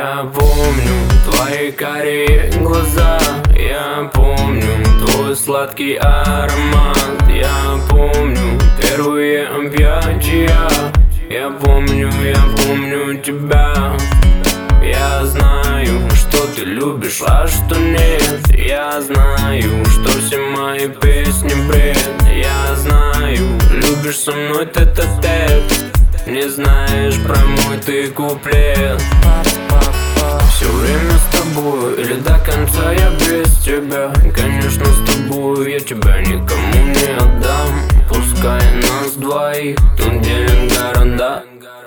Я помню твои карие глаза, я помню твой сладкий аромат, я помню первые объятия, я помню тебя. Я знаю, что ты любишь, а что нет. Я знаю, что все мои песни бред. Я знаю, любишь со мной тет-а-тет. Не знаешь про мой ты куплет. Все время с тобой или до конца я без тебя. Конечно, с тобой я тебя никому не отдам. Пускай нас двоих тут делят города,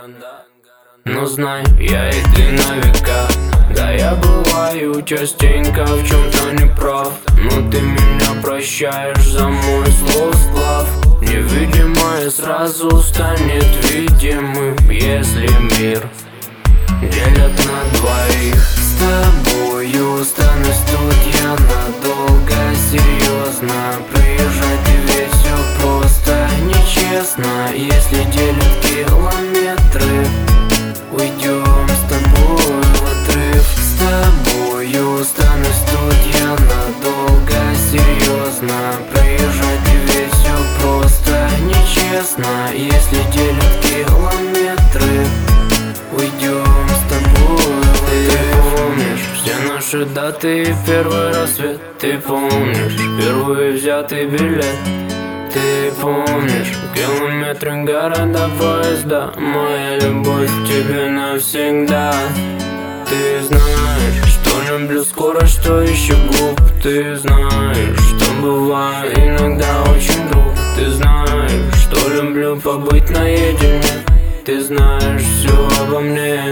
но знай, я и ты на века. Да, я бываю частенько в чем-то неправ, но ты меня прощаешь за мой злой сплав. Невидимое сразу станет видимым, если мир делят на двоих. С тобою останусь тут я надолго, серьезно. Приезжай ты ведь все просто нечестно. Если делят километры, уйдем с тобой в отрыв. С тобою останусь тут я надолго, серьезно. Приезжай ты ведь все просто нечестно. Если делят километры, уйдем с тобой в отрыв. Ты помнишь все наши даты и первый рассвет? Ты помнишь впервые взятый билет? Ты помнишь километры, города, поезда? Моя любовь к тебе навсегда. Ты знаешь, что люблю скорость, что еще глуп. Ты знаешь, что бываю иногда очень груб. Ты знаешь, что люблю побыть наедине. Ты знаешь все обо мне.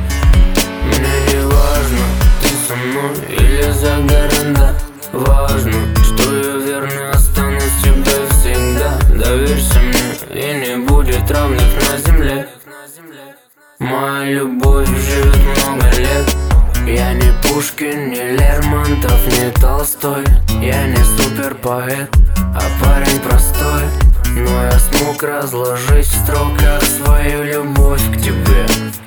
Мне не важно, ты со мной или за города. Важно, что я верно останусь тебе всегда. Доверься мне, и не будет равных на земле. Моя любовь живет много лет. Я не Пушкин, не Лермонтов, не Толстой. Я не суперпоэт, а парень простой. Но я смог разложить в строках свою любовь к тебе.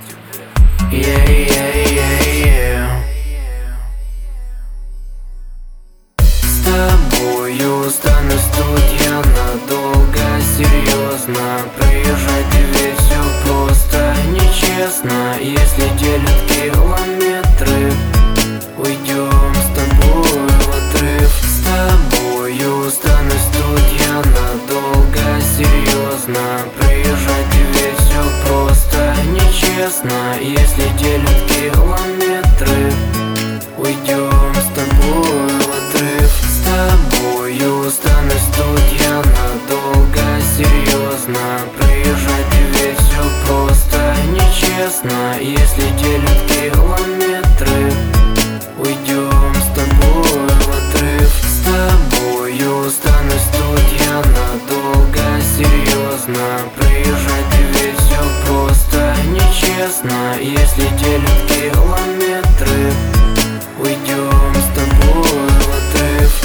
С тобою останусь тут я надолго, серьезно. Приезжай ты ведь все просто нечестно. Если делят километры, уйдем с тобой в отрыв. С тобою останусь тут я надолго, серьезно. Приезжай ты ведь все просто нечестно. Если делят километры, уйдем с тобой в отрыв. С тобою останусь тут я надолго, серьезно. Приезжай ты ведь все просто нечестно. Если делят километры, уйдем с тобой в отрыв. С тобою останусь тут я надолго, серьезно. Приезжай ты ведь все просто нечестно. Если делят километры, уйдем с тобой в отрыв.